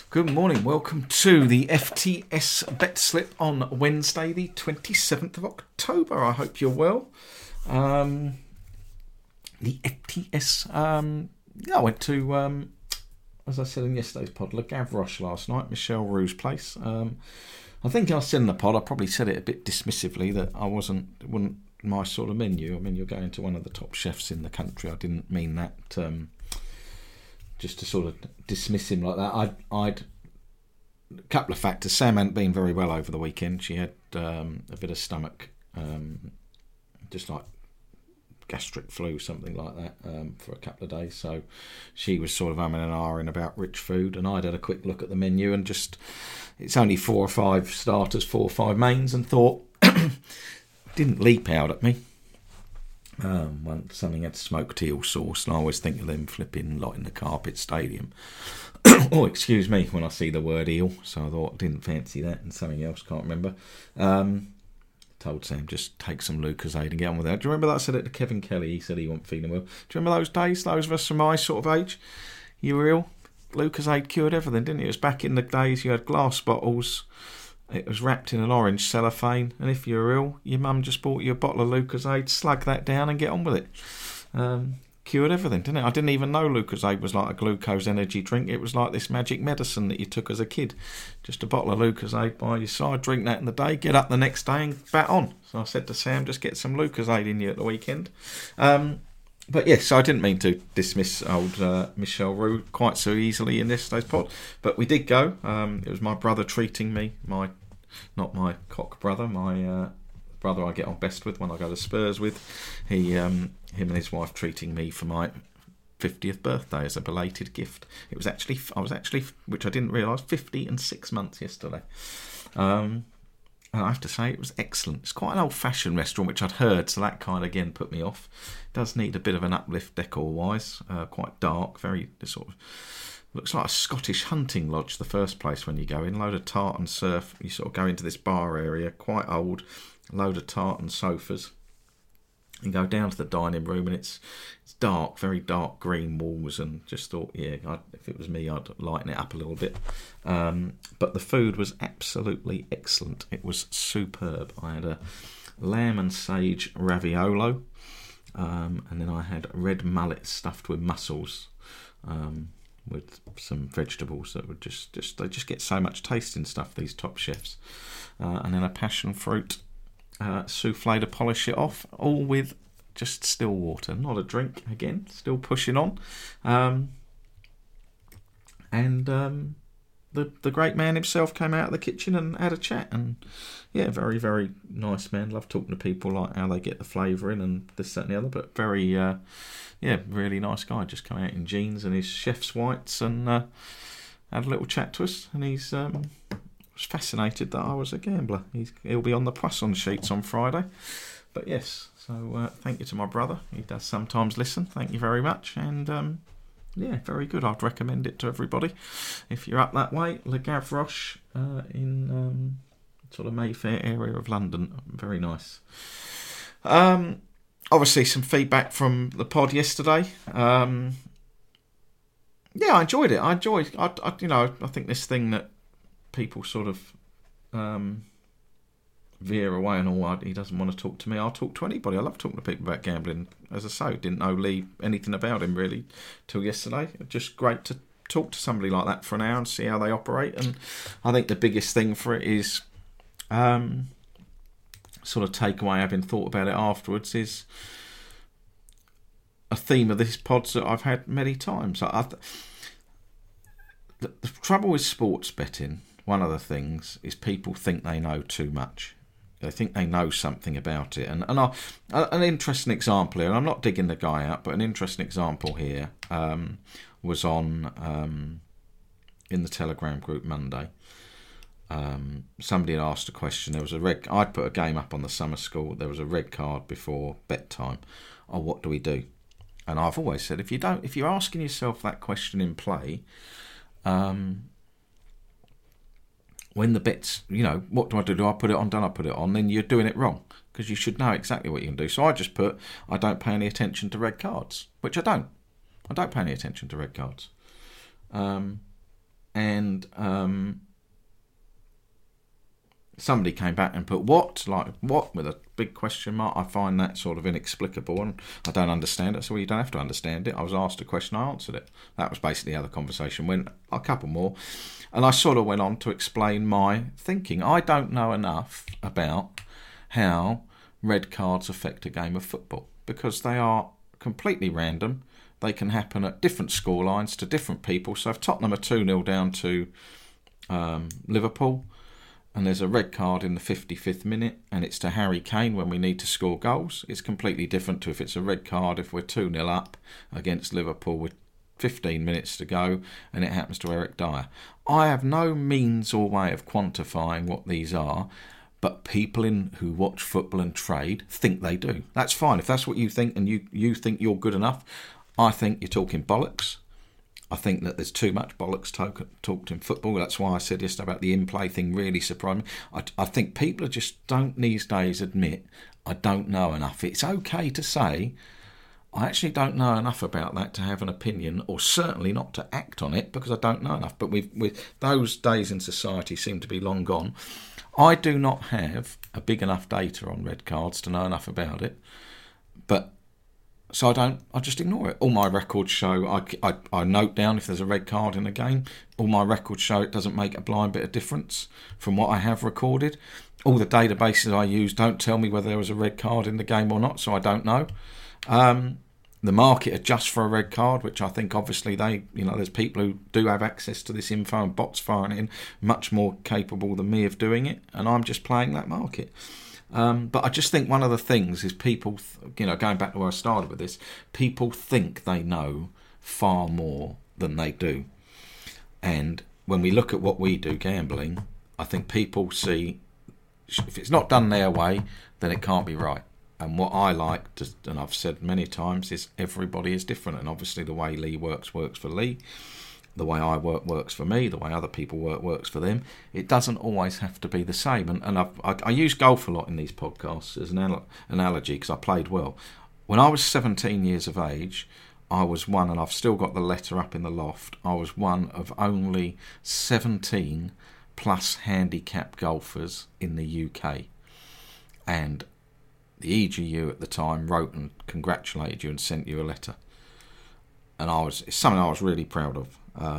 Good morning, welcome to the FTS Bet Slip on Wednesday the 27th of October. I hope you're well. The FTS, I went to, as I said in yesterday's pod, Le Gavroche last night, Michel Roux's place. I think I said in the pod, I probably said it a bit dismissively, that it wasn't my sort of menu. I mean, you're going to one of the top chefs in the country. I didn't mean that just to sort of dismiss him like that. I'd a couple of factors. Sam hadn't been very well over the weekend. She had a bit of stomach, just like gastric flu, something like that, for a couple of days. So she was sort of umming and ahhing about rich food, and I'd had a quick look at the menu and just, it's only 4 or 5 starters, 4 or 5 mains, and thought, didn't leap out at me. Something had smoked eel sauce, and I always think of them flipping like in the Carpet Stadium. Oh, excuse me, when I see the word eel. So I thought, didn't fancy that, and something else, can't remember. Told Sam, just take some Lucozade and get on with that. Do you remember that I said it to Kevin Kelly? He said he wasn't feeling well. Do you remember those days, those of us from my sort of age? You were ill? Lucozade cured everything, didn't it? It was back in the days you had glass bottles. It was wrapped in an orange cellophane, and if you were ill, your mum just bought you a bottle of Lucozade, slug that down and get on with it. Cured everything, didn't it? I didn't even know Lucozade was like a glucose energy drink. It was like this magic medicine that you took as a kid. Just a bottle of Lucozade by your side, drink that in the day, get up the next day and bat on. So I said to Sam, just get some Lucozade in you at the weekend. But yes, I didn't mean to dismiss old Michel Roux quite so easily in this day's pod. But we did go. It was my brother treating me, not my cock brother, my brother I get on best with when I go to Spurs with. Him and his wife treating me for my 50th birthday as a belated gift. I was actually, which I didn't realise, 50 and 6 months yesterday. And I have to say, it was excellent. It's quite an old-fashioned restaurant, which I'd heard, so that kind of, again, put me off. It does need a bit of an uplift decor-wise. Quite dark, very sort of, looks like a Scottish hunting lodge, the first place when you go in. Load of tartan surf. You sort of go into this bar area, quite old, load of tartan sofas. And go down to the dining room, and it's dark, very dark green walls, and just thought, yeah, if it was me, I'd lighten it up a little bit. But the food was absolutely excellent. It was superb. I had a lamb and sage raviolo, and then I had red mullet stuffed with mussels, with some vegetables that would they just get so much taste in stuff, these top chefs. And then a passion fruit souffle to polish it off, all with just still water, not a drink, again, still pushing on. And the great man himself came out of the kitchen and had a chat, and yeah, very, very nice man. Love talking to people, like how they get the flavour in and this, that and the other, but very, really nice guy. Just come out in jeans and his chef's whites, and had a little chat to us, and he's was fascinated that I was a gambler. He'll be on the plus on sheets on Friday. But yes, so thank you to my brother. He does sometimes listen. Thank you very much. And very good. I'd recommend it to everybody. If you're up that way, Le Gavroche in sort of Mayfair area of London. Very nice. Obviously some feedback from the pod yesterday. I enjoyed it. I think this thing that people sort of veer away and all, he doesn't want to talk to me, I'll talk to anybody. I love talking to people about gambling. As I say, didn't know Lee anything about him really till yesterday. Just great to talk to somebody like that for an hour and see how they operate. And I think the biggest thing for it is sort of takeaway, having thought about it afterwards, is a theme of this pods that I've had many times. The trouble with sports betting, one of the things, is people think they know too much. They think they know something about it. And an interesting example here, and I'm not digging the guy out, but an interesting example here was on in the Telegram group Monday. Somebody had asked a question. There was I'd put a game up on the summer school. There was a red card before bedtime. Oh, what do we do? And I've always said, if you're asking yourself that question in play, when the bet's, what do I do? Do I put it on? Don't I put it on? Then you're doing it wrong, because you should know exactly what you can do. So I just put, I don't pay any attention to red cards, which I don't. I don't pay any attention to red cards. and somebody came back and put what with a big question mark. I find that sort of inexplicable, and I don't understand it. So you don't have to understand it. I was asked a question, I answered it. That was basically how the conversation went. A couple more, and I sort of went on to explain my thinking. I don't know enough about how red cards affect a game of football, because they are completely random. They can happen at different scorelines to different people. So if Tottenham are 2-0 down to Liverpool, and there's a red card in the 55th minute, and it's to Harry Kane when we need to score goals, it's completely different to if it's a red card if we're 2-0 up against Liverpool with 15 minutes to go and it happens to Eric Dyer. I have no means or way of quantifying what these are, but people who watch football and trade think they do. That's fine. If that's what you think and you think you're good enough, I think you're talking bollocks. I think that there's too much bollocks talked in football. That's why I said yesterday about the in-play thing really surprised me. I think people just don't these days admit, I don't know enough. It's okay to say, I actually don't know enough about that to have an opinion, or certainly not to act on it because I don't know enough. But those days in society seem to be long gone. I do not have a big enough data on red cards to know enough about it. But so I just ignore it. All my records show, I note down if there's a red card in a game. All my records show it doesn't make a blind bit of difference from what I have recorded. All the databases I use don't tell me whether there was a red card in the game or not, so I don't know. The market adjusts for a red card, which I think obviously there's people who do have access to this info and bots firing it in, much more capable than me of doing it, and I'm just playing that market. But I just think one of the things is people, going back to where I started with this, people think they know far more than they do. And when we look at what we do, gambling, I think people see, if it's not done their way, then it can't be right. And what I like, and I've said many times, is everybody is different. And obviously the way Lee works for Lee. The way I works for me. The way other people works for them. It doesn't always have to be the same. And I use golf a lot in these podcasts as an analogy because I played well. When I was 17 years of age, I was one, and I've still got the letter up in the loft, I was one of only 17 plus handicap golfers in the UK. And the EGU at the time wrote and congratulated you and sent you a letter. And it's something I was really proud of.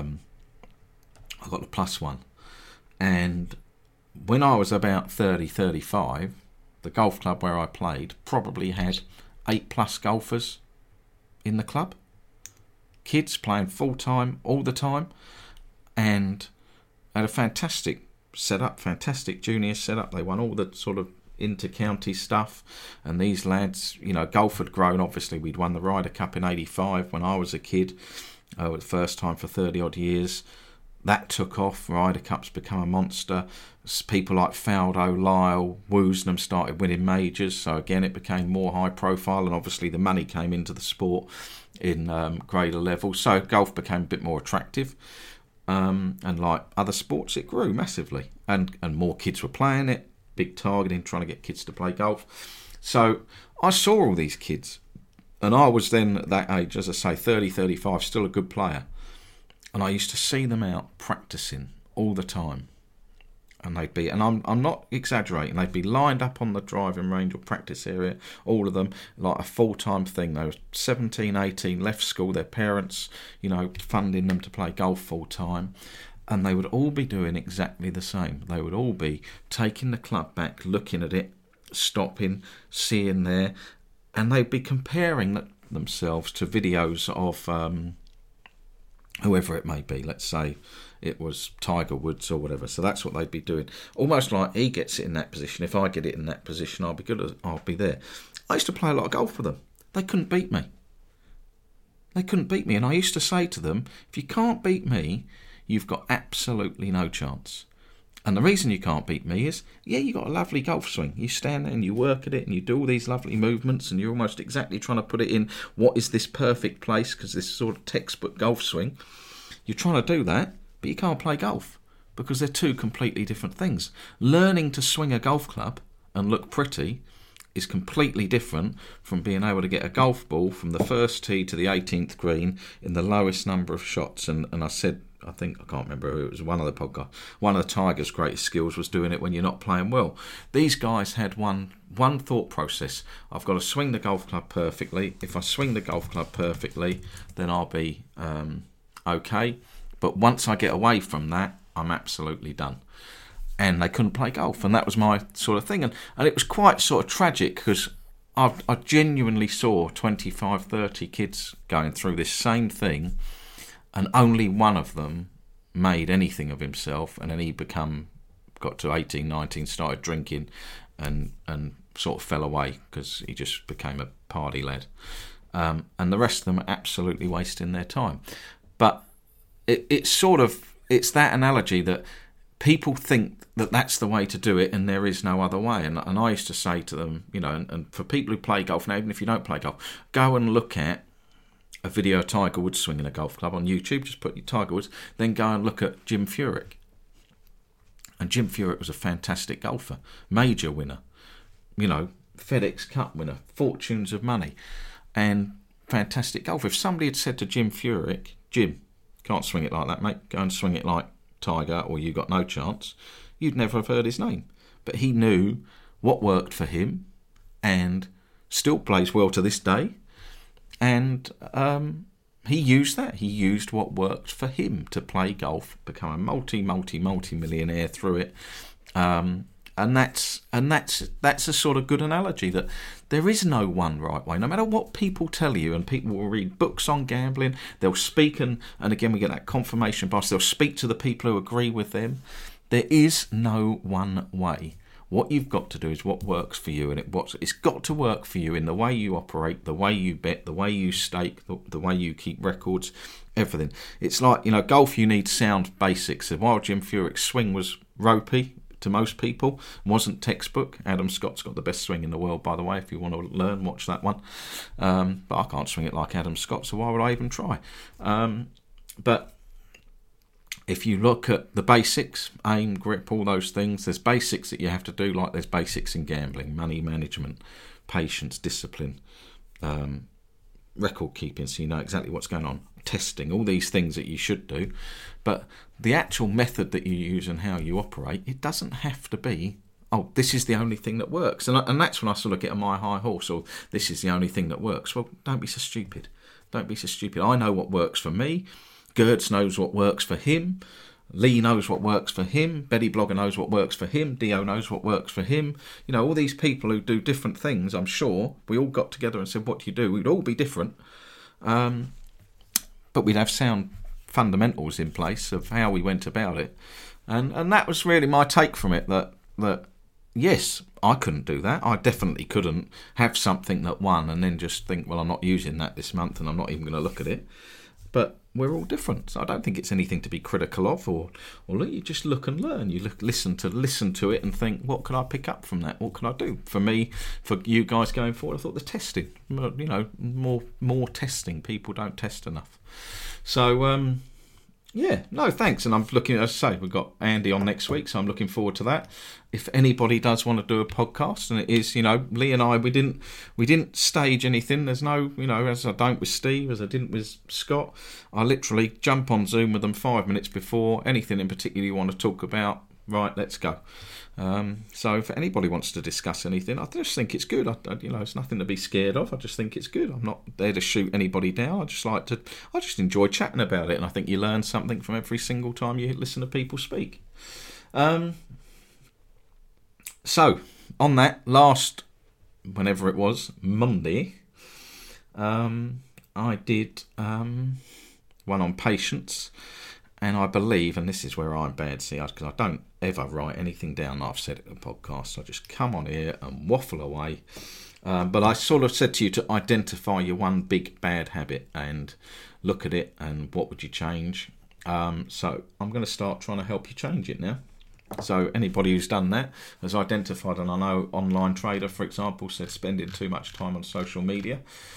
I got the +1. And when I was about 30, 35, the golf club where I played probably had 8+ golfers in the club. Kids playing full-time all the time. And had a fantastic setup, fantastic junior setup. They won all the sort of inter-county stuff, and these lads, golf had grown. Obviously we'd won the Ryder Cup in 85 when I was a kid, the first time for 30 odd years. That took off. Ryder Cup's become a monster. People like Faldo, Lyle, Woosnam started winning majors, so again it became more high profile, and obviously the money came into the sport in greater levels, so golf became a bit more attractive. And like other sports, it grew massively, and more kids were playing it. Big targeting, trying to get kids to play golf. So I saw all these kids, and I was then at that age, as I say, 30, 35, still a good player. And I used to see them out practicing all the time. And they'd be, and I'm not exaggerating, they'd be lined up on the driving range or practice area, all of them, like a full-time thing. They were 17, 18, left school, their parents, funding them to play golf full-time. And they would all be doing exactly the same. They would all be taking the club back, looking at it, stopping, seeing there, and they'd be comparing themselves to videos of whoever it may be. Let's say it was Tiger Woods or whatever. So that's what they'd be doing. Almost like he gets it in that position. If I get it in that position, I'll be good. I'll be there. I used to play a lot of golf with them. They couldn't beat me. And I used to say to them, if you can't beat me, you've got absolutely no chance. And the reason you can't beat me is, you got a lovely golf swing. You stand there and you work at it and you do all these lovely movements and you're almost exactly trying to put it in what is this perfect place, because this sort of textbook golf swing. You're trying to do that, but you can't play golf because they're two completely different things. Learning to swing a golf club and look pretty is completely different from being able to get a golf ball from the first tee to the 18th green in the lowest number of shots. And I said I think, I can't remember who it was, one of the podcasts, one of the Tiger's greatest skills was doing it when you're not playing well. These guys had one thought process. I've got to swing the golf club perfectly. If I swing the golf club perfectly, then I'll be okay. But once I get away from that, I'm absolutely done. And they couldn't play golf, and that was my sort of thing. And it was quite sort of tragic, because I genuinely saw 25, 30 kids going through this same thing, and only one of them made anything of himself, and then he got to 18, 19, started drinking, and sort of fell away because he just became a party lad. And the rest of them are absolutely wasting their time. But it's that analogy that people think that that's the way to do it, and there is no other way. And I used to say to them, and for people who play golf, now even if you don't play golf, go and look at a video of Tiger Woods swinging a golf club on YouTube. Just put your Tiger Woods, then go and look at Jim Furyk. And Jim Furyk was a fantastic golfer, major winner, FedEx Cup winner, fortunes of money, and fantastic golfer. If somebody had said to Jim Furyk, Jim, can't swing it like that, mate, go and swing it like Tiger, or you got no chance, you'd never have heard his name. But he knew what worked for him, and still plays well to this day. And he used that. He used what worked for him to play golf, become a multi-millionaire through it. And that's a sort of good analogy, that there is no one right way. No matter what people tell you, and people will read books on gambling, they'll speak, and again we get that confirmation bias, they'll speak to the people who agree with them. There is no one way. What you've got to do is what works for you, and it's got to work for you in the way you operate, the way you bet, the way you stake, the way you keep records, everything. It's like, golf, you need sound basics. While Jim Furyk's swing was ropey to most people, wasn't textbook. Adam Scott's got the best swing in the world, by the way. If you want to learn, watch that one. But I can't swing it like Adam Scott, so why would I even try? But if you look at the basics, aim, grip, all those things, there's basics that you have to do, like there's basics in gambling, money management, patience, discipline, record keeping, so you know exactly what's going on, testing, all these things that you should do. But the actual method that you use and how you operate, it doesn't have to be, this is the only thing that works. And that's when I sort of get on my high horse, or this is the only thing that works. Well, don't be so stupid. Don't be so stupid. I know what works for me. Gertz knows what works for him. Lee knows what works for him. Betty Blogger knows what works for him. Dio knows what works for him. All these people who do different things, I'm sure, we all got together and said, what do you do? We'd all be different. But we'd have sound fundamentals in place of how we went about it. And that was really my take from it, that yes, I couldn't do that. I definitely couldn't have something that won and then just think, well, I'm not using that this month and I'm not even going to look at it. But we're all different, so I don't think it's anything to be critical of, or you just look and learn. You listen to it and think, what can I pick up from that? What can I do? For me, for you guys going forward, I thought the testing, more testing. People don't test enough. So, thanks. And I'm looking, as I say, we've got Andy on next week, so I'm looking forward to that. If anybody does want to do a podcast, and it is, Lee and I, we didn't stage anything. There's no, as I don't with Steve, as I didn't with Scott, I literally jump on Zoom with them 5 minutes before anything in particular you want to talk about. Right, let's go. So if anybody wants to discuss anything, I just think it's good. It's nothing to be scared of. I just think it's good. I'm not there to shoot anybody down. I just enjoy chatting about it, and I think you learn something from every single time you listen to people speak. So on that last, whenever it was, Monday, I did one on patience. And I believe, and this is where I'm bad, because I don't ever write anything down that I've said in the podcast. I just come on here and waffle away. But I sort of said to you to identify your one big bad habit and look at it and what would you change. So I'm going to start trying to help you change it now. So anybody who's done that has identified, and I know Online Trader, for example, said spending too much time on social media.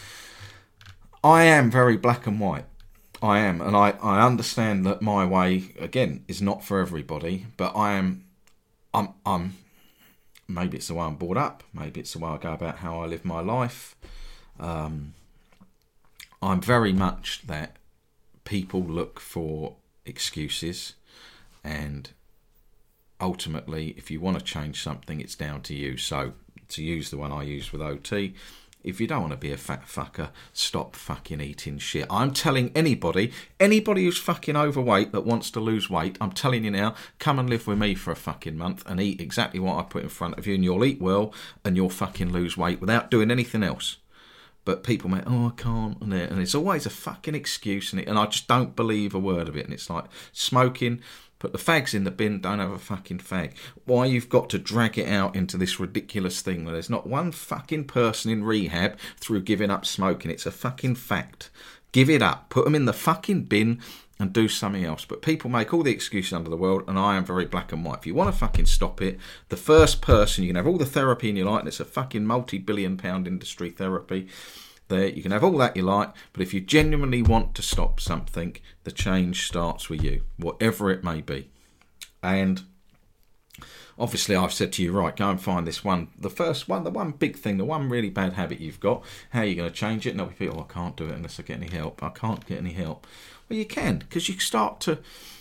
I am very black and white. I am, and I understand that my way, again, is not for everybody, but I'm maybe it's the way I'm brought up, maybe it's the way I go about how I live my life. I'm very much that people look for excuses, and ultimately, if you want to change something, it's down to you. So, to use the one I used with OT, if you don't want to be a fat fucker, stop fucking eating shit. I'm telling anybody who's fucking overweight that wants to lose weight, I'm telling you now, come and live with me for a fucking month and eat exactly what I put in front of you, and you'll eat well and you'll fucking lose weight without doing anything else. But people make, I can't, and it's always a fucking excuse, and I just don't believe a word of it. And it's like smoking, put the fags in the bin, don't have a fucking fag. Why you've got to drag it out into this ridiculous thing where there's not one fucking person in rehab through giving up smoking. It's a fucking fact. Give it up. Put them in the fucking bin and do something else. But people make all the excuses under the world, and I am very black and white. If you want to fucking stop it, the first person, you can have all the therapy in your life, and it's a fucking multi-billion-pound industry therapy. There, you can have all that you like, but if you genuinely want to stop something, the change starts with you, whatever it may be. And obviously I've said to you, right, go and find this one, the first one, the one big thing, the one really bad habit you've got. How are you going to change it? And there'll be people, I can't do it unless I get any help. I can't get any help. Well, you can, because you start to,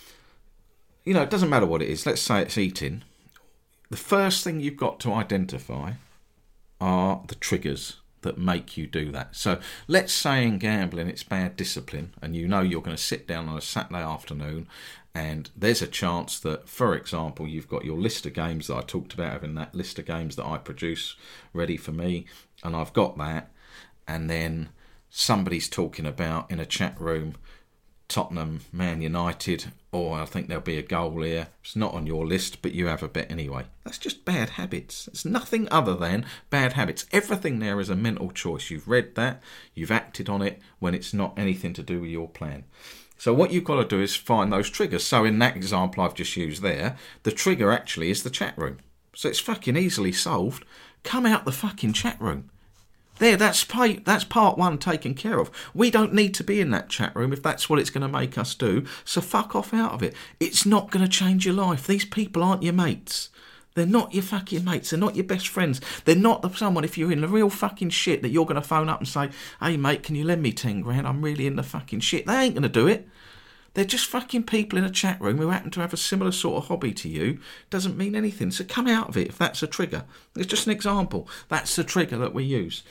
it doesn't matter what it is. Let's say it's eating. The first thing you've got to identify are the triggers that make you do that. So let's say in gambling it's bad discipline, and you're going to sit down on a Saturday afternoon and there's a chance that, for example, you've got your list of games that I talked about, having that list of games that I produce ready for me, and I've got that, and then somebody's talking about in a chat room Tottenham, Man United, or I think there'll be a goal here. It's not on your list, but you have a bet anyway. That's just bad habits. It's nothing other than bad habits. Everything there is a mental choice. You've read that, you've acted on it when it's not anything to do with your plan. So what you've got to do is find those triggers. So in that example I've just used there, the trigger actually is the chat room. So it's fucking easily solved. Come out the fucking chat room. There, that's part one taken care of. We don't need to be in that chat room if that's what it's going to make us do, so fuck off out of it. It's not going to change your life. These people aren't your mates. They're not your fucking mates. They're not your best friends. They're not someone, if you're in the real fucking shit, that you're going to phone up and say, hey mate, can you lend me 10 grand? I'm really in the fucking shit. They ain't going to do it. They're just fucking people in a chat room who happen to have a similar sort of hobby to you. Doesn't mean anything. So come out of it if that's a trigger. It's just an example. That's the trigger that we use.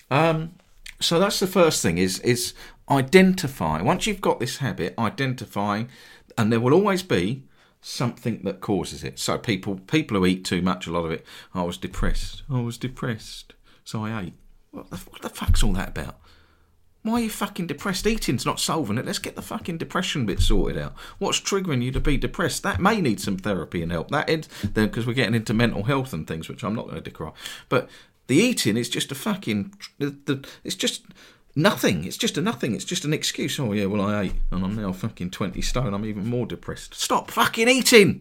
So that's the first thing is identify. Once you've got this habit, identifying, and there will always be something that causes it. So people who eat too much, a lot of it, I was depressed, so I ate. What the fuck's all that about? Why are you fucking depressed? Eating's not solving it. Let's get the fucking depression bit sorted out. What's triggering you to be depressed? That may need some therapy and help. That is, then, because we're getting into mental health and things, which I'm not going to decry. But the eating is just a fucking... it's just nothing. It's just a nothing. It's just an excuse. Oh, yeah, well, I ate, and I'm now fucking 20 stone. I'm even more depressed. Stop fucking eating!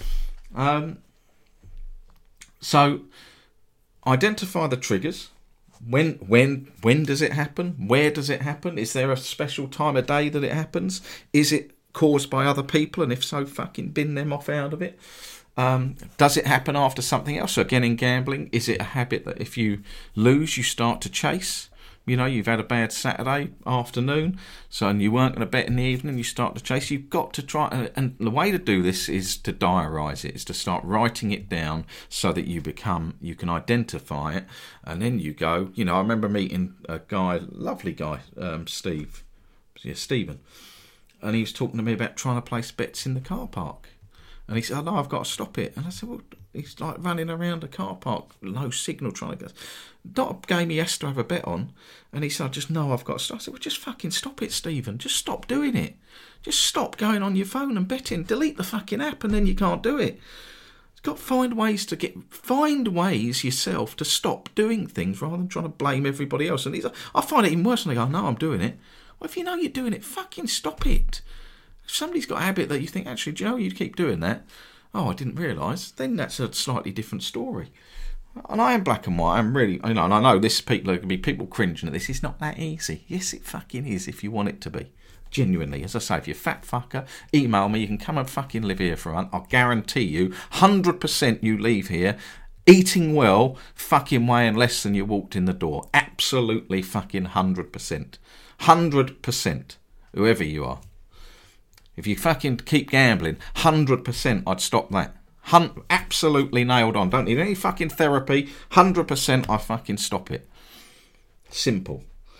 So, identify the triggers. When does it happen? Where does it happen? Is there a special time of day that it happens? Is it caused by other people? And if so, fucking bin them off out of it. Does it happen after something else? So again, in gambling, is it a habit that if you lose, you start to chase? You've had a bad Saturday afternoon, and you weren't going to bet in the evening, you start to chase. You've got to try, and the way to do this is to diarise it, is to start writing it down so that you can identify it, and then you go, I remember meeting a guy, lovely guy, Stephen, and he was talking to me about trying to place bets in the car park. And he said, no, I've got to stop it. And I said, well, he's like running around a car park, low signal, trying to go. Not a game he has to have a bet on. And he said, I've got to stop. I said, well, just fucking stop it, Stephen. Just stop doing it. Just stop going on your phone and betting. Delete the fucking app and then you can't do it. You've got to find ways yourself to stop doing things rather than trying to blame everybody else. And I find it even worse when they go, no, I'm doing it. Well, if you know you're doing it, fucking stop it. If somebody's got a habit that you think, actually, do you know you keep doing that? Oh, I didn't realise. Then that's a slightly different story. And I am black and white. I'm really, and I know there are going to be people cringing at this. It's not that easy. Yes, it fucking is if you want it to be. Genuinely, as I say, if you're a fat fucker, email me. You can come and fucking live here for a month. I'll guarantee you, 100% you leave here eating well, fucking weighing less than you walked in the door. Absolutely fucking 100%. 100%. Whoever you are. If you fucking keep gambling, 100% I'd stop that. Absolutely nailed on. Don't need any fucking therapy. 100% I fucking stop it. Simple.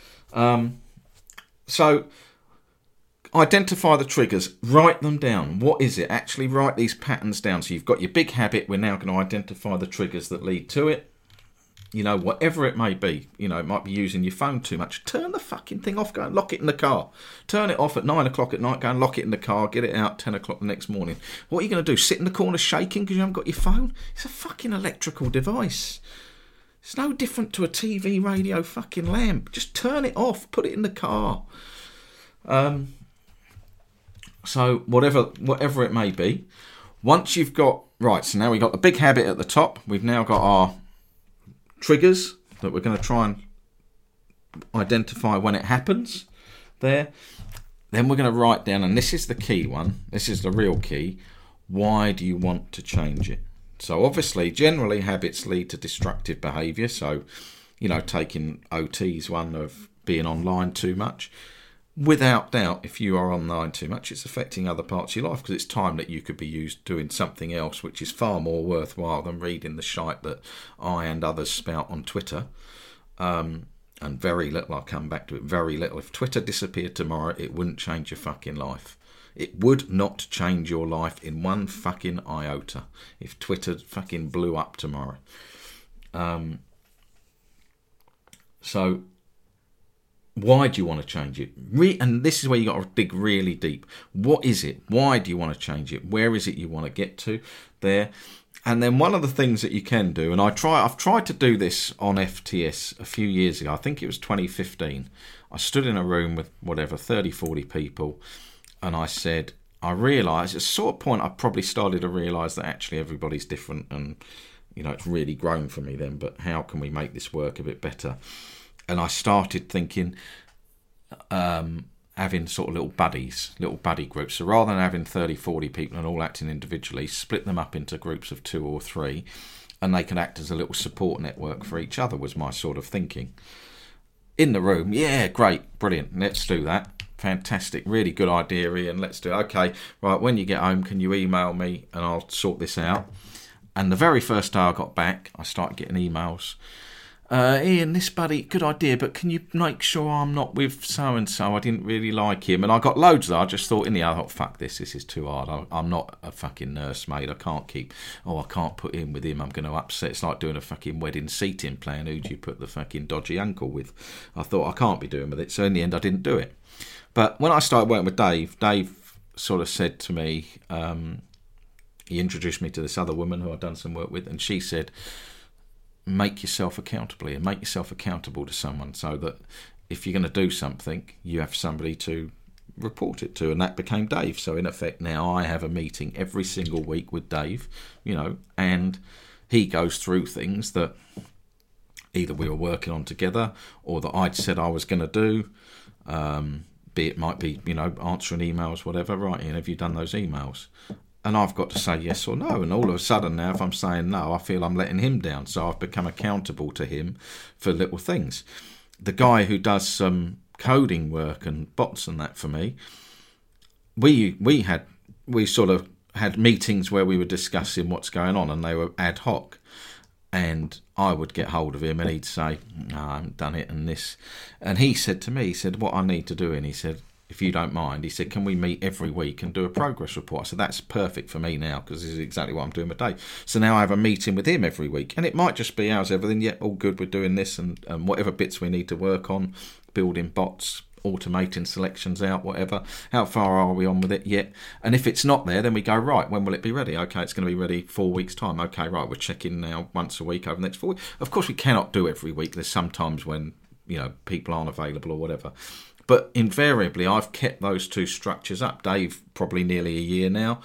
So identify the triggers. Write them down. What is it? Actually write these patterns down. So you've got your big habit. We're now going to identify the triggers that lead to it. You know, whatever it may be. You know, it might be using your phone too much. Turn the fucking thing off. Go and lock it in the car. Turn it off at 9 o'clock at night. Go and lock it in the car. Get it out 10 o'clock the next morning. What are you going to do? Sit in the corner shaking because you haven't got your phone? It's a fucking electrical device. It's no different to a TV, radio, fucking lamp. Just turn it off. Put it in the car. So whatever it may be. Once you've got... Right, so now we've got the big habit at the top. We've now got our triggers that we're going to try and identify when it happens there. Then we're going to write down, and this is the key one, this is the real key, why do you want to change it? So obviously, generally habits lead to destructive behaviour, so, you know, taking OT's one of being online too much. Without doubt, if you are online too much, it's affecting other parts of your life because it's time that you could be used doing something else, which is far more worthwhile than reading the shite that I and others spout on Twitter. And very little, I'll come back to it, very little. If Twitter disappeared tomorrow, it wouldn't change your fucking life. It would not change your life in one fucking iota if Twitter fucking blew up tomorrow. So... why do you want to change it? And this is where you got to dig really deep. What is it? Why do you want to change it? Where is it you want to get to there? And then one of the things that you can do, and I've tried to do this on FTS a few years ago. I think it was 2015. I stood in a room with 30, 40 people, and I said, I realised, at a sort of point I probably started to realise that actually everybody's different, and you know, it's really grown for me then, but how can we make this work a bit better? And I started thinking, having sort of little buddy groups. So rather than having 30, 40 people and all acting individually, split them up into groups of 2 or 3, and they can act as a little support network for each other, was my sort of thinking. In the room, yeah, great, brilliant, let's do that. Fantastic, really good idea, Ian, let's do it. Okay, right, when you get home, can you email me and I'll sort this out? And the very first day I got back, I started getting emails. Ian, this buddy, good idea, but can you make sure I'm not with so-and-so? I didn't really like him. And I got loads of that. I just thought in the end, fuck this is too hard. I'm not a fucking nursemaid. I can't put in with him. I'm going to upset. It's like doing a fucking wedding seating plan. Who do you put the fucking dodgy uncle with? I thought I can't be doing with it. So in the end, I didn't do it. But when I started working with Dave sort of said to me, he introduced me to this other woman who I'd done some work with, and she said, make yourself accountable and make yourself accountable to someone so that if you're going to do something, you have somebody to report it to. And that became Dave. So in effect, now I have a meeting every single week with Dave, you know, and he goes through things that either we were working on together or that I'd said I was going to do. It might be, you know, answering emails, whatever. Right, Ian, have you done those emails? And I've got to say yes or no. And all of a sudden now, if I'm saying no, I feel I'm letting him down. So I've become accountable to him for little things. The guy who does some coding work and bots and that for me, we sort of had meetings where we were discussing what's going on, and they were ad hoc. And I would get hold of him and he'd say, no, I haven't done it and this. And he said to me, he said, what I need to do, and he said, if you don't mind, he said, can we meet every week and do a progress report? I said, that's perfect for me now because this is exactly what I'm doing with Dave. So now I have a meeting with him every week. And it might just be, how's everything? Yeah, all good, we're doing this and whatever bits we need to work on, building bots, automating selections out, whatever. How far are we on with it yet? And if it's not there, then we go, right, when will it be ready? Okay, it's going to be ready 4 weeks' time. Okay, right, we're checking now once a week over the next 4 weeks. Of course, we cannot do every week. There's sometimes when, you know, people aren't available or whatever. But invariably, I've kept those two structures up. Dave, probably nearly a year now.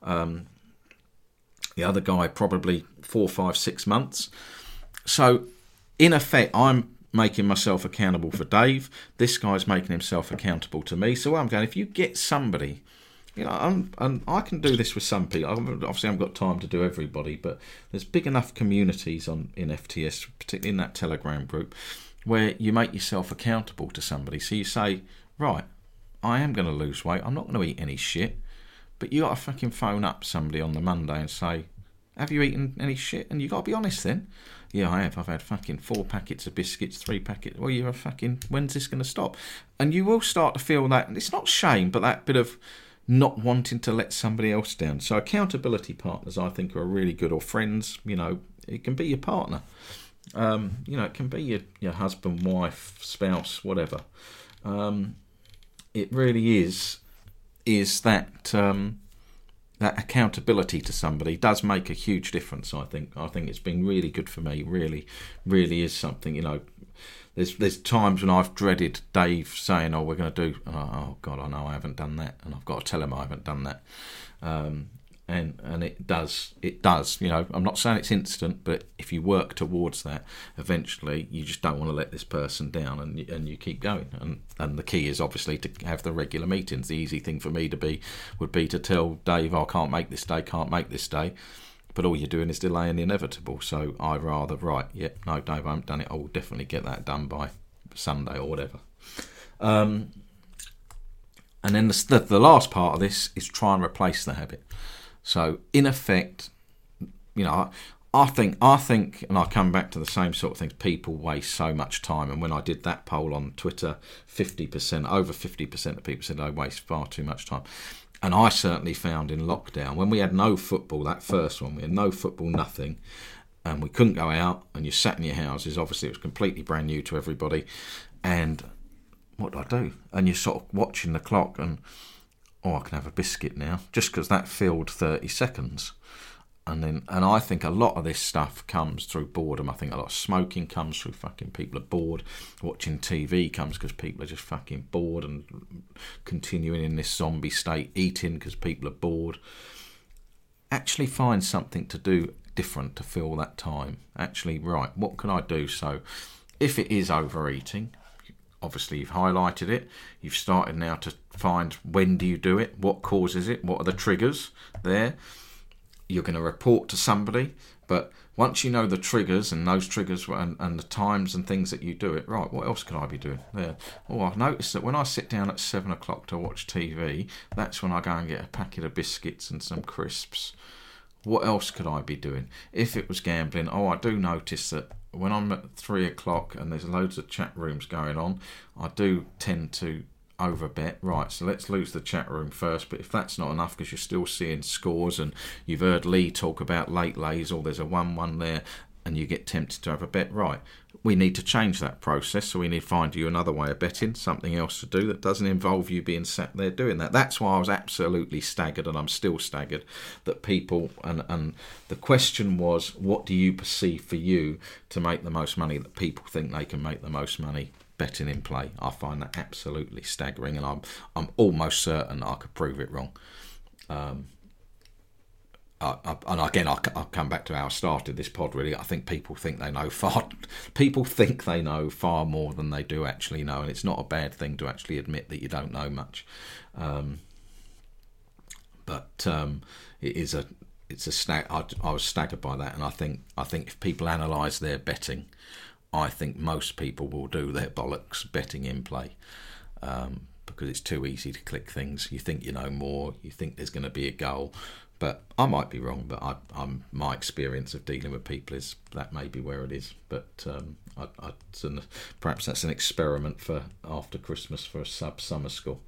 The other guy, probably 4, 5, 6 months. So, in effect, I'm making myself accountable for Dave. This guy's making himself accountable to me. So I'm going, if you get somebody, you know, and I can do this with some people. Obviously, I haven't got time to do everybody, but there's big enough communities in FTS, particularly in that Telegram group, where you make yourself accountable to somebody. So you say, right, I am going to lose weight. I'm not going to eat any shit. But you got to fucking phone up somebody on the Monday and say, have you eaten any shit? And you got to be honest then. Yeah, I have. I've had fucking 4 packets of biscuits, 3 packets. Well, you're a fucking, when's this going to stop? And you will start to feel that, it's not shame, but that bit of not wanting to let somebody else down. So accountability partners, I think, are really good, or friends. You know, it can be your partner. You know, it can be your husband, wife, spouse, whatever. It really is that that accountability to somebody does make a huge difference. I think it's been really good for me. Really, really is something. You know, there's times when I've dreaded Dave saying, "Oh, we're going to do." Oh God, I know I haven't done that, and I've got to tell him I haven't done that. And it does. You know, I'm not saying it's instant, but if you work towards that, eventually you just don't want to let this person down, and you keep going. And the key is obviously to have the regular meetings. The easy thing for me would be to tell Dave, I can't make this day, but all you're doing is delaying the inevitable. So I'd rather, right, no, Dave, I haven't done it. I will definitely get that done by Sunday or whatever. And then the last part of this is try and replace the habit. So, in effect, you know, I think, and I come back to the same sort of things, people waste so much time. And when I did that poll on Twitter, over 50% of people said I waste far too much time. And I certainly found in lockdown, when we had no football, that first one, we had no football, nothing, and we couldn't go out, and you sat in your houses. Obviously, it was completely brand new to everybody. And what do I do? And you're sort of watching the clock and, I can have a biscuit now, just because that filled 30 seconds. And I think a lot of this stuff comes through boredom. I think a lot of smoking comes through fucking people are bored. Watching TV comes because people are just fucking bored and continuing in this zombie state. Eating because people are bored. Actually find something to do different to fill that time. Actually, right, what can I do? So if it is overeating, obviously you've highlighted it. You've started now to find when do you do it, what causes it, what are the triggers there. You're going to report to somebody, but once you know the triggers and those triggers and the times and things that you do it, right, what else could I be doing there? I've noticed that when I sit down at 7 o'clock to watch TV, that's when I go and get a packet of biscuits and some crisps. What else could I be doing? If it was gambling, I do notice that when I'm at 3 o'clock and there's loads of chat rooms going on, I do tend to overbet. Right, so let's lose the chat room first. But if that's not enough, because you're still seeing scores and you've heard Lee talk about late lays, or there's a 1-1 there, and you get tempted to have a bet, right, we need to change that process. So we need to find you another way of betting, something else to do that doesn't involve you being sat there doing that. That's why I was absolutely staggered, and I'm still staggered, that people, and the question was, what do you perceive for you to make the most money, that people think they can make the most money betting in play? I find that absolutely staggering, and I'm almost certain I could prove it wrong. And again, I'll come back to how I started this pod. Really, I think people think they know far more than they do actually know, and it's not a bad thing to actually admit that you don't know much. But it's a I was staggered by that, and I think if people analyse their betting, I think most people will do their bollocks betting in play. Because it's too easy to click things. You think you know more. You think there's going to be a goal. But I might be wrong, but my experience of dealing with people is that may be where it is. But perhaps that's an experiment for after Christmas for a summer school.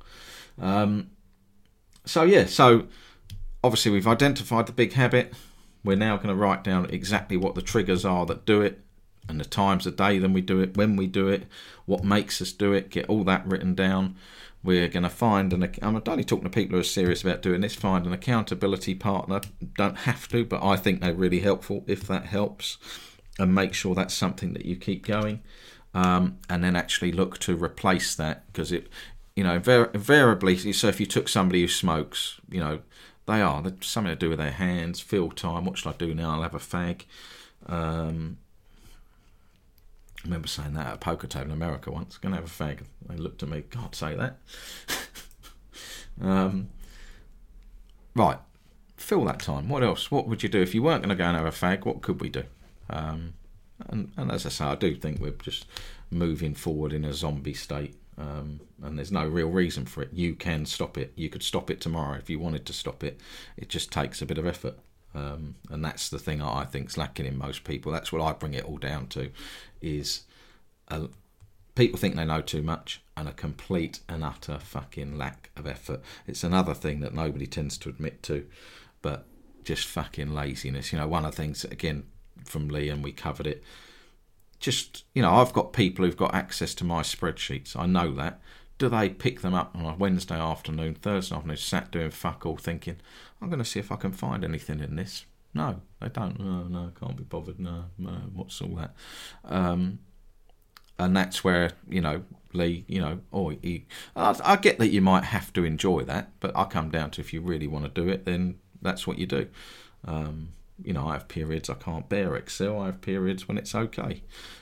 So obviously we've identified the big habit. We're now going to write down exactly what the triggers are that do it, and the times of day then we do it, when we do it, what makes us do it, get all that written down. We're going to find, I'm only talking to people who are serious about doing this, find an accountability partner. Don't have to, but I think they're really helpful if that helps, and make sure that's something that you keep going. And then actually look to replace that, because it, invariably, so if you took somebody who smokes, there's something to do with their hands, fill time, what should I do now? I'll have a fag. I remember saying that at a poker table in America once. Going to have a fag. They looked at me. Can't say that. Right. Fill that time. What else? What would you do if you weren't going to go and have a fag? What could we do? And as I say, I do think we're just moving forward in a zombie state. and there's no real reason for it. You can stop it. You could stop it tomorrow if you wanted to stop it. It just takes a bit of effort. And that's the thing I think is lacking in most people. That's what I bring it all down to, is people think they know too much, and a complete and utter fucking lack of effort. It's another thing that nobody tends to admit to, but just fucking laziness. You know, one of the things, again, from Lee, and we covered it, just, you know, I've got people who've got access to my spreadsheets. I know that. Do they pick them up on a Wednesday afternoon, Thursday afternoon, sat doing fuck all thinking, I'm going to see if I can find anything in this? No, they don't. No, can't be bothered. No, what's all that? And that's where, you know, Lee, you know, I get that you might have to enjoy that, but I come down to, if you really want to do it, then that's what you do. You know, I have periods I can't bear Excel. I have periods when it's okay.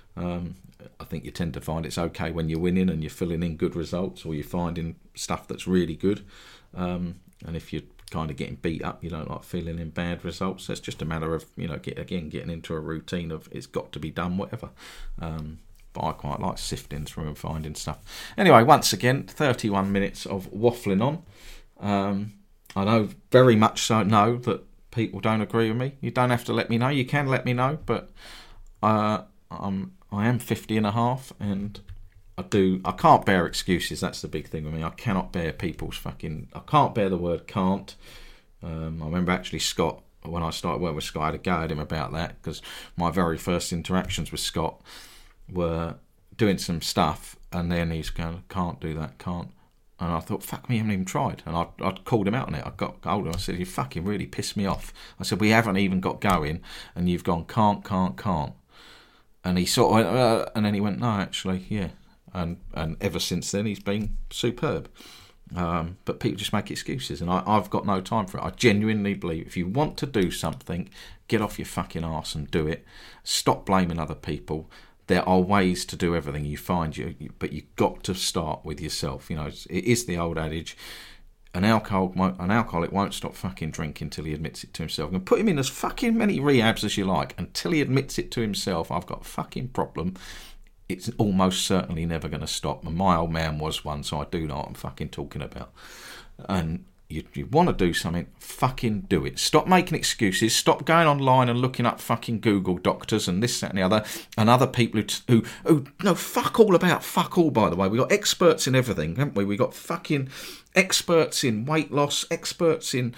I think you tend to find it's okay when you're winning and you're filling in good results, or you're finding stuff that's really good. And if you're kind of getting beat up, you don't like filling in bad results. It's just a matter of, you know, getting into a routine of it's got to be done, whatever. But I quite like sifting through and finding stuff. Anyway, once again, 31 minutes of waffling on. I know very much so know that people don't agree with me. You don't have to let me know. You can let me know, but I am 50 and a half, and I can't bear excuses. That's the big thing with me. I cannot bear I can't bear the word can't. I remember actually Scott, when I started working with Scott, I had a go at him about that, because my very first interactions with Scott were doing some stuff, and then he's going, can't do that, can't. And I thought, fuck me, I haven't even tried. And I called him out on it. I got hold of him. I said, you fucking really pissed me off. I said, we haven't even got going, and you've gone can't. And he sort of, and then he went, no, actually, yeah. And ever since then, he's been superb. But people just make excuses, and I've got no time for it. I genuinely believe if you want to do something, get off your fucking arse and do it. Stop blaming other people. There are ways to do everything you find, but you've got to start with yourself. You know, it is the old adage, an alcoholic won't stop fucking drinking until he admits it to himself. And put him in as fucking many rehabs as you like, until he admits it to himself, I've got a fucking problem. It's almost certainly never going to stop. And my old man was one, so I do know what I'm fucking talking about. And you want to do something, fucking do it. Stop making excuses. Stop going online and looking up fucking Google doctors and this, that and the other, and other people who know fuck all about fuck all, by the way. We've got experts in everything, haven't we? We've got fucking experts in weight loss, experts in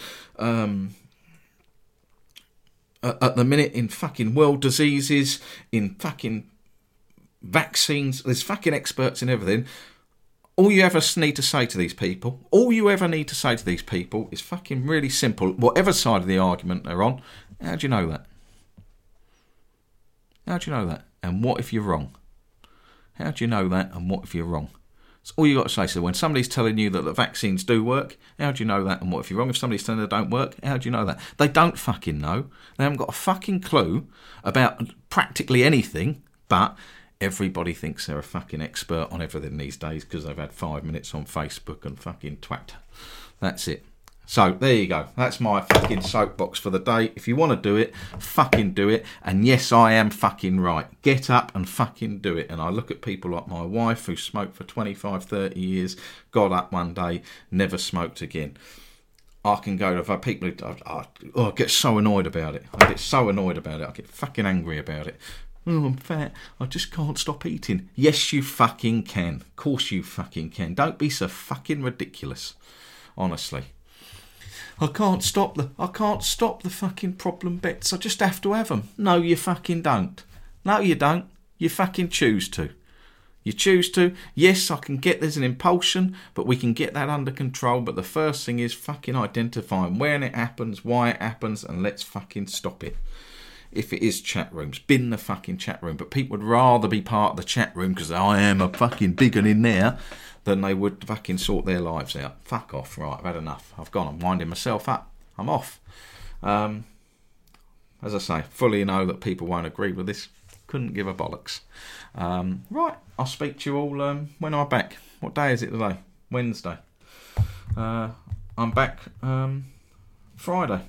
at the minute in fucking world diseases, in fucking vaccines. There's fucking experts in everything. All you ever need to say to these people, is fucking really simple. Whatever side of the argument they're on, how do you know that? How do you know that? And what if you're wrong? How do you know that? And what if you're wrong? That's all you got to say. So when somebody's telling you that the vaccines do work, how do you know that? And what if you're wrong? If somebody's telling you they don't work, how do you know that? They don't fucking know. They haven't got a fucking clue about practically anything, but everybody thinks they're a fucking expert on everything these days because they've had 5 minutes on Facebook and fucking twat. That's it. So, there you go. That's my fucking soapbox for the day. If you want to do it, fucking do it. And yes, I am fucking right. Get up and fucking do it. And I look at people like my wife, who smoked for 25, 30 years, got up one day, never smoked again. I can go to people who I get so annoyed about it. I get fucking angry about it. Oh, I'm fat. I just can't stop eating. Yes, you fucking can. Of course you fucking can. Don't be so fucking ridiculous. Honestly. I can't stop the fucking problem bits. I just have to have them. No, you fucking don't. No, you don't. You fucking choose to. You choose to. Yes, I can get there's an impulsion, but we can get that under control. But the first thing is fucking identifying when it happens, why it happens, and let's fucking stop it. If it is chat rooms, bin the fucking chat room. But people would rather be part of the chat room because I am a fucking big one in there than they would fucking sort their lives out. Fuck off. Right, I've had enough. I've gone. I'm winding myself up. I'm off. As I say, fully know that people won't agree with this. Couldn't give a bollocks. Right, I'll speak to you all when I'm back. What day is it today? Wednesday. I'm back Friday.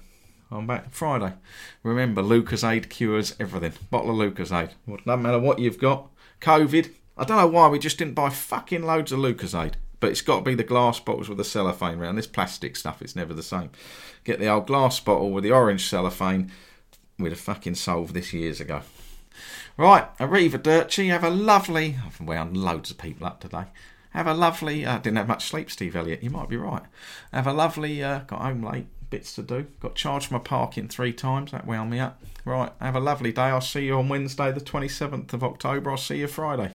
Remember, Lucozade cures everything. Bottle of Lucozade. Doesn't matter what you've got. COVID, I don't know why we just didn't buy fucking loads of Lucozade. But it's got to be the glass bottles with the cellophane round. This plastic stuff, it's never the same. Get the old glass bottle with the orange cellophane. We'd have fucking solved this years ago. Right, arrivederci. Have a lovely... I've wound loads of people up today. Have a lovely... didn't have much sleep, Steve Elliott. You might be right. Have a lovely... got home late. Bits to do. Got charged my parking 3 times. That wound me up. Right, have a lovely day. I'll see you on Wednesday the 27th of October. I'll see you Friday.